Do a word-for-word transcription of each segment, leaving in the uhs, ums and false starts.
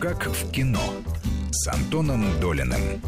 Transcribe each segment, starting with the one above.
Как в кино с Антоном Долиным.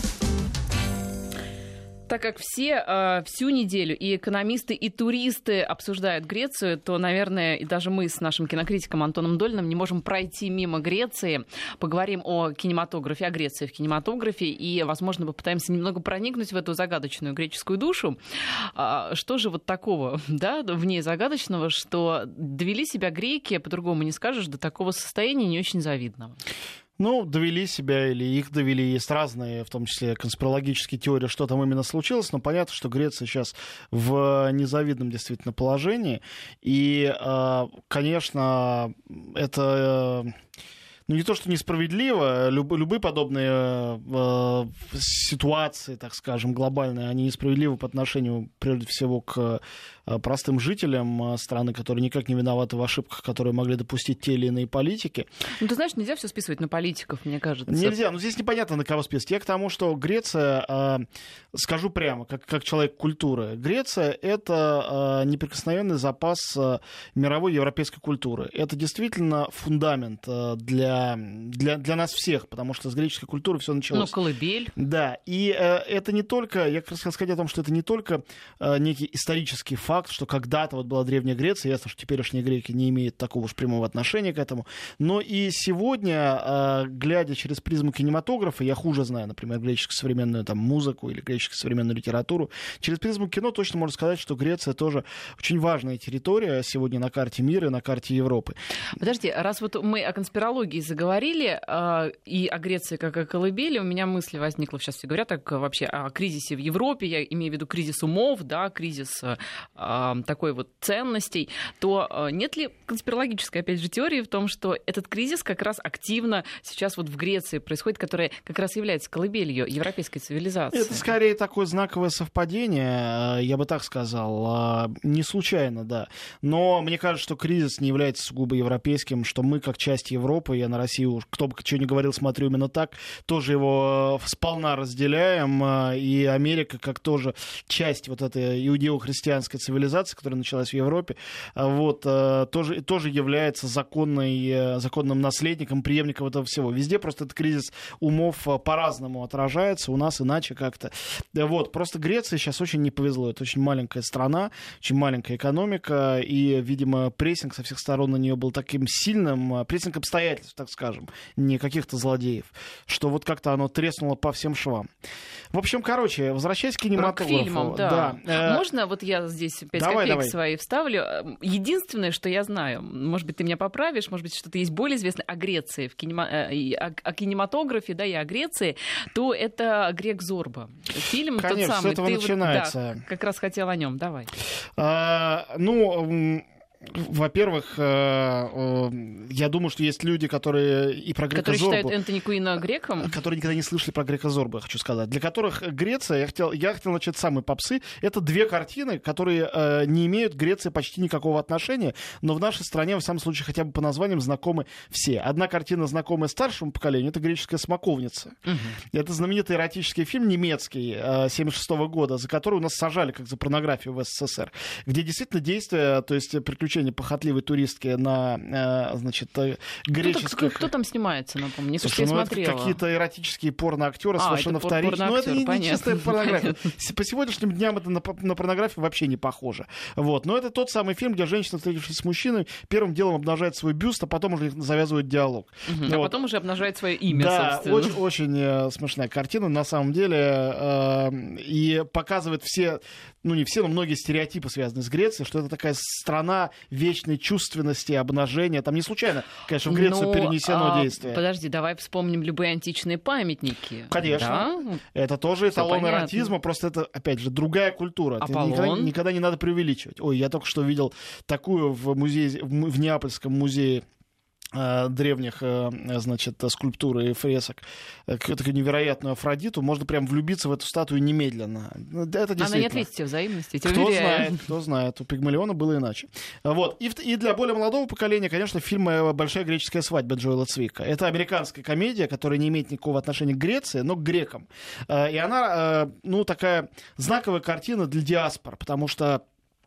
Так как все э, всю неделю и экономисты, и туристы обсуждают Грецию, то, наверное, и даже мы с нашим кинокритиком Антоном Долиным не можем пройти мимо Греции. Поговорим о кинематографе, о Греции в кинематографе, и, возможно, попытаемся немного проникнуть в эту загадочную греческую душу. А, что же вот такого, да, в ней загадочного, что довели себя греки, по-другому не скажешь, до такого состояния не очень завидного? Ну, довели себя или их довели. Есть разные, в том числе конспирологические теории, что там именно случилось. Но понятно, что Греция сейчас в незавидном действительно положении. И, конечно, это... Ну, не то, что несправедливо, люб, любые подобные э, ситуации, так скажем, глобальные, они несправедливы по отношению, прежде всего, к э, простым жителям страны, которые никак не виноваты в ошибках, которые могли допустить те или иные политики. Ну, ты знаешь, нельзя все списывать на политиков, мне кажется. Нельзя, но здесь непонятно, на кого списывать. Я к тому, что Греция, э, скажу прямо, как, как человек культуры, Греция — это э, неприкосновенный запас э, мировой европейской культуры. Это действительно фундамент э, для Для, для нас всех, потому что с греческой культуры все началось. Ну, колыбель. Да, и э, это не только, я как раз хотел сказать о том, что это не только э, некий исторический факт, что когда-то вот была Древняя Греция, ясно, что теперешние греки не имеют такого уж прямого отношения к этому, но и сегодня, э, глядя через призму кинематографа, я хуже знаю, например, греческую современную там, музыку или греческую современную литературу, через призму кино точно можно сказать, что Греция тоже очень важная территория сегодня на карте мира и на карте Европы. Подожди, раз вот мы о конспирологии заговорили, э, и о Греции как о колыбели, у меня мысль возникла, сейчас все говорят так, вообще о кризисе в Европе, я имею в виду кризис умов, да, кризис э, такой вот ценностей, то э, нет ли конспирологической, опять же, теории в том, что этот кризис как раз активно сейчас вот в Греции происходит, которая как раз является колыбелью европейской цивилизации? Это скорее такое знаковое совпадение, я бы так сказал, не случайно, да, но мне кажется, что кризис не является сугубо европейским, что мы как часть Европы, я на Россию, кто бы что ни говорил, смотрю именно так, тоже его сполна разделяем, и Америка как тоже часть вот этой иудео-христианской цивилизации, которая началась в Европе, вот, тоже, тоже является законной, законным наследником, преемником этого всего. Везде просто этот кризис умов по-разному отражается, у нас иначе как-то. Вот, просто Греции сейчас очень не повезло, это очень маленькая страна, очень маленькая экономика, и, видимо, прессинг со всех сторон на нее был таким сильным, прессинг обстоятельств, так скажем, не каких-то злодеев, что вот как-то оно треснуло по всем швам. В общем, короче, возвращаясь к кинематографу. К фильмам, да. да. Можно вот я здесь пять давай, копеек давай. свои вставлю? Единственное, что я знаю, может быть, ты меня поправишь, может быть, что-то есть более известное о Греции, в кинема... о, о кинематографе, да, и о Греции, то это «Грек Зорба». Фильм Конечно, тот самый. с этого ты начинается. Вот, да, как раз хотел о нем. Давай. А, ну... Во-первых, я думаю, что есть люди, которые и про Грека Которые Зорбу... считают Энтони Куина греком? Которые никогда не слышали про Грека Зорбу, я хочу сказать. Для которых Греция, я хотел, я хотел начать с самой попсы, это две картины, которые э, не имеют к Греции почти никакого отношения, но в нашей стране, в самом случае, хотя бы по названиям знакомы все. Одна картина, знакомая старшему поколению, это «Греческая смоковница». Угу. Это знаменитый эротический фильм немецкий э, семьдесят шестого года, за который у нас сажали как за порнографию в СССР, где действительно действия, то есть приключения похотливой туристки на, значит, греческих... Кто, кто, кто там снимается, напомню? Не то, что я ну, смотрела. Это какие-то эротические порноактеры, а, совершенно вторичные. Но это не, не чистая порнография. Понятно. По сегодняшним дням это на, на порнографию вообще не похоже. Вот. Но это тот самый фильм, где женщина, встретившись с мужчиной, первым делом обнажает свой бюст, а потом уже завязывает диалог. Угу, вот. А потом уже обнажает свое имя, да, собственно. очень, очень э, смешная картина, на самом деле. Э, и показывает все, ну не все, но многие стереотипы, связанные с Грецией, что это такая страна вечной чувственности, обнажения. Там не случайно, конечно, в Грецию ну, перенесено а, действие. Подожди, давай вспомним любые античные памятники. Конечно. Да? Это тоже эталон понятно. эротизма, просто это, опять же, другая культура. Никогда, никогда не надо преувеличивать. Ой, я только что видел такую в музее, в Неапольском музее древних, значит, скульптур и фресок, какую-то невероятную Афродиту, можно прям влюбиться в эту статую немедленно. Это Она не ответит тебе взаимности, кто уверяю. знает, кто знает, у Пигмалиона было иначе. Вот. И, и для более молодого поколения, конечно, фильм «Большая греческая свадьба» Джоэла Цвика. Это американская комедия, которая не имеет никакого отношения к Греции, но к грекам. И она, ну, такая знаковая картина для диаспор, потому что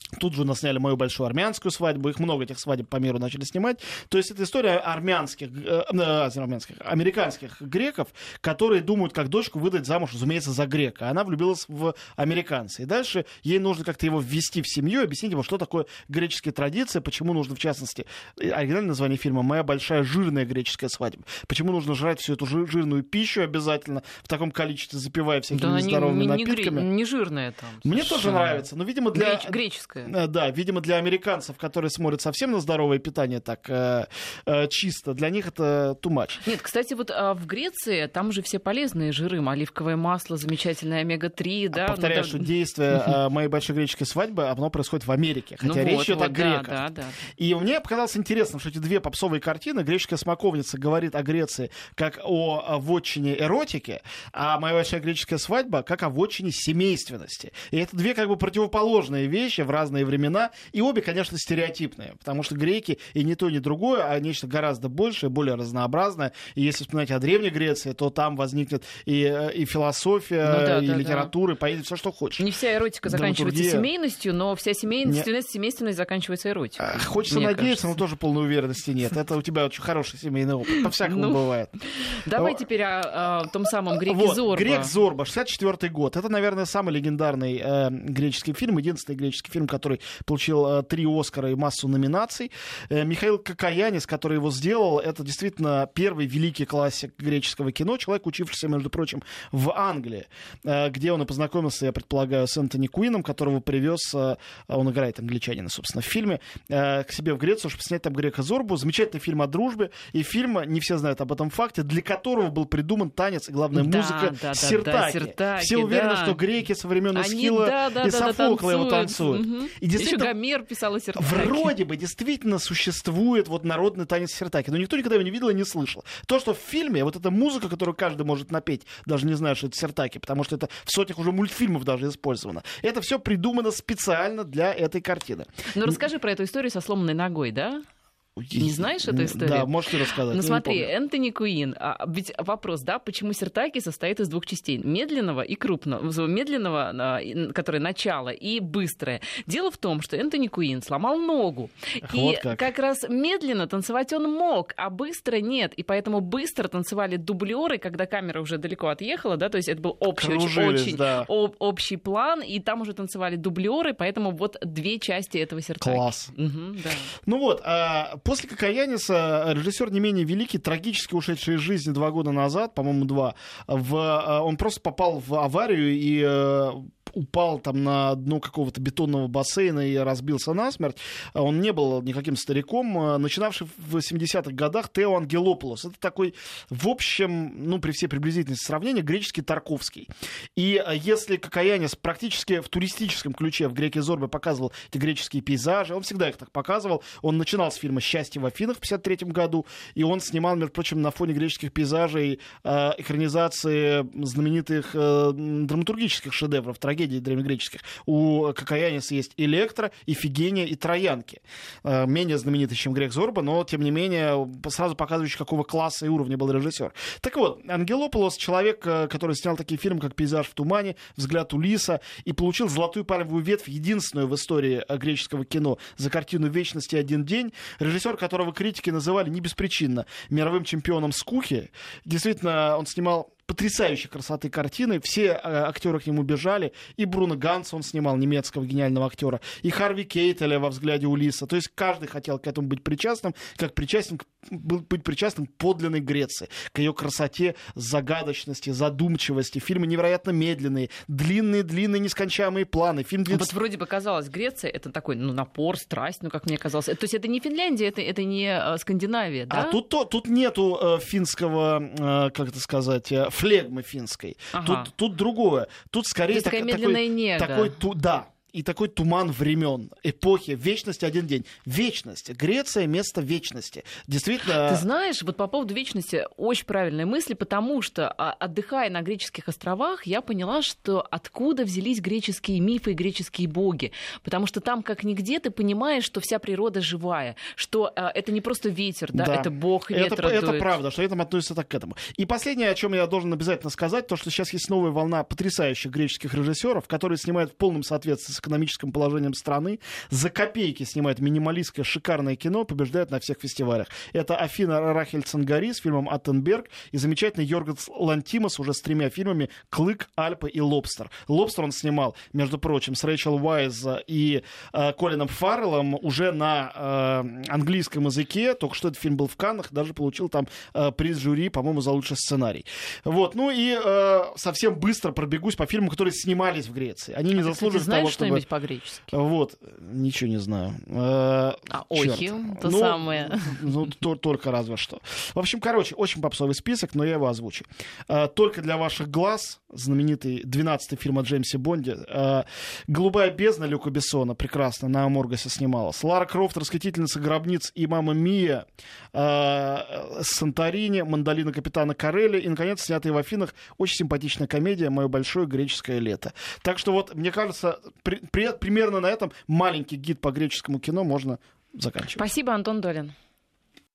Тут же насняли «Мою большую армянскую свадьбу», их много этих свадеб по миру начали снимать. То есть это история армянских, э, армянских, американских греков, которые думают, как дочку выдать замуж, разумеется, за грека. Она влюбилась в американца. И дальше ей нужно как-то его ввести в семью, объяснить ему, что такое греческие традиции, почему нужно, в частности, оригинальное название фильма «Моя большая жирная греческая свадьба». Почему нужно жрать всю эту жирную пищу обязательно, в таком количестве, запивая всякими да, нездоровыми не, не, напитками. Не, не жирная там. Мне тоже нравится, но, видимо, для... Греч, греческая. Да, видимо, для американцев, которые смотрят совсем на здоровое питание так э, э, чисто, для них это too much. Нет, кстати, вот а в Греции там же все полезные жиры, оливковое масло, замечательное омега три, да. Повторяю, ну, что действие э, «Моей большой греческой свадьбы», оно происходит в Америке, хотя ну речь вот, идет вот, о греках. Да, да, да. И мне показалось интересным, что эти две попсовые картины, «Греческая смоковница» говорит о Греции как о, о вотчине эротики, а «Моя большая греческая свадьба» как о вотчине семейственности. И это две как бы противоположные вещи в разные времена, и обе, конечно, стереотипные, потому что греки и не то, ни другое, а нечто гораздо большее, более разнообразное. И если вспоминать о Древней Греции, то там возникнет и, и философия, ну, да, и да, литература, да. и поэзия, все, что хочешь. Не вся эротика заканчивается семейностью, но вся семейственность, не... семейственность заканчивается эротикой. Хочется надеяться, кажется. Но тоже полной уверенности нет. Это у тебя очень хороший семейный опыт. По-всякому ну, бывает. Давай теперь о, о том самом Греке вот, Зорба. Грек Зорба, шестьдесят четвёртый год. Это, наверное, самый легендарный э, греческий фильм, единственный греческий фильм, который получил э, три Оскара и массу номинаций. Э, Михаил Кокоянис, который его сделал, это действительно первый великий классик греческого кино, человек, учившийся, между прочим, в Англии, э, где он и познакомился, я предполагаю, с Энтони Куином, которого привез, э, он играет англичанина, собственно, в фильме, э, к себе в Грецию, чтобы снять там Грека Зорбу. Замечательный фильм о дружбе, и фильм, не все знают об этом факте, для которого был придуман танец и, главное, да, музыка да, сиртаки. Да, да, сиртаки. Все уверены, да. что греки со времен Эсхила да, да, и да, Софокла да, его танцуют. Угу. И Еще Гомер писал о сиртаке. Вроде бы действительно существует вот народный танец сиртаки, но никто никогда его не видел и не слышал. То, что в фильме, вот эта музыка, которую каждый может напеть, даже не знаю, что это сиртаки, потому что это в сотнях уже мультфильмов даже использовано. Это все придумано специально для этой картины. Ну расскажи про эту историю со сломанной ногой, да? Не знаешь эту историю? Да, можешь рассказать. Ну смотри, Энтони Куин. А, ведь вопрос, да, почему сиртаки состоит из двух частей? Медленного и крупного. Медленного, которое начало, и быстрое. Дело в том, что Энтони Куин сломал ногу. Ах, и вот как. как раз медленно танцевать он мог, а быстро нет. И поэтому быстро танцевали дублеры, когда камера уже далеко отъехала, да, то есть это был общий, Кружились, очень, да. об, общий план, и там уже танцевали дублеры, поэтому вот две части этого сиртаки. Класс. Угу, да. Ну вот, а после Кокояниса режиссер не менее великий, трагически ушедший из жизни два года назад, по-моему, два, в, он просто попал в аварию и упал там на дно какого-то бетонного бассейна и разбился насмерть. Он не был никаким стариком. Начинавший в семидесятых годах Тео Ангелопулос. Это такой, в общем, ну, при всей приблизительности сравнения, греческий Тарковский. И если Кокоянис практически в туристическом ключе в Греке Зорбе показывал эти греческие пейзажи, он всегда их так показывал. Он начинал с фильма «Счастье в Афинах» в пятьдесят третьем году, и он снимал, между прочим, на фоне греческих пейзажей э, экранизации знаменитых э, драматургических шедевров, трагедий древнегреческих. У Кокояниса есть «Электра», «Ифигения» и «Троянки». Э, менее знаменитый, чем Грек Зорба, но, тем не менее, сразу показывающий, какого класса и уровня был режиссер. Так вот, Ангелопулос — человек, который снял такие фильмы, как «Пейзаж в тумане», «Взгляд Улисса», и получил золотую пальмовую ветвь, единственную в истории греческого кино, за картину «Вечность и один день». Режиссер, которого критики называли не беспричинно мировым чемпионом скуки. Действительно, он снимал потрясающей красоты картины. Все э, актеры к нему бежали. И Бруно Ганца он снимал, немецкого гениального актера, и Харви Кейтеля во «Взгляде Улисса». То есть каждый хотел к этому быть причастным, как причастен, быть причастным к подлинной Греции, к ее красоте, загадочности, задумчивости. Фильмы невероятно медленные, длинные-длинные, нескончаемые планы. Фильм длин... Вот вроде бы казалось, Греция — это такой, ну, напор, страсть, ну, как мне казалось. То есть это не Финляндия, это, это не э, Скандинавия, да? А тут, то, тут нету э, финского, э, как это сказать, э, флегмы финской. Ага. Тут, тут другое. Тут скорее так, такая медленная такой, нега. такой ту, да. И такой туман времен, эпохи, вечность один день. Вечность. Греция — место вечности. Действительно... Ты знаешь, вот по поводу вечности очень правильная мысль, потому что, отдыхая на греческих островах, я поняла, что откуда взялись греческие мифы и греческие боги. Потому что там, как нигде, ты понимаешь, что вся природа живая, что это не просто ветер, да, да. это бог ветра это, дует. Это правда, что это относится так к этому. И последнее, о чем я должен обязательно сказать, то, что сейчас есть новая волна потрясающих греческих режиссеров, которые снимают в полном соответствии с экономическим положением страны, за копейки снимает минималистское шикарное кино, побеждает на всех фестивалях. Это Афина Рахель Цангари с фильмом «Аттенберг» и замечательный Йоргос Лантимос уже с тремя фильмами «Клык», «Альпы» и «Лобстер». «Лобстер» он снимал, между прочим, с Рэйчел Уайз и э, Колином Фарреллом уже на э, английском языке. Только что этот фильм был в Каннах, даже получил там э, приз жюри, по-моему, за лучший сценарий. Вот. Ну и э, совсем быстро пробегусь по фильмам, которые снимались в Греции. Они не а заслуживают ты знаешь того, чтобы... что-нибудь по-гречески? Вот. Ничего не знаю. Э, а охи, то ну, самое. Ну, то, только разве что. В общем, короче, очень попсовый список, но я его озвучу. Э, «Только для ваших глаз», знаменитый двенадцатый фильм о Джеймсе Бонде. Э, «Голубая бездна» Люка Бессона, прекрасно, на Аморгосе снималась. Лара Крофт, «Расхитительница гробниц» и «Мамма Мия», э, «Санторини», «Мандолина капитана Корелли» и, наконец, снятая в Афинах очень симпатичная комедия «Мое большое греческое лето». Так что вот, мне кажется, при, при, примерно на этом маленький гид по греческому кино можно заканчивать. Спасибо, Антон Долин.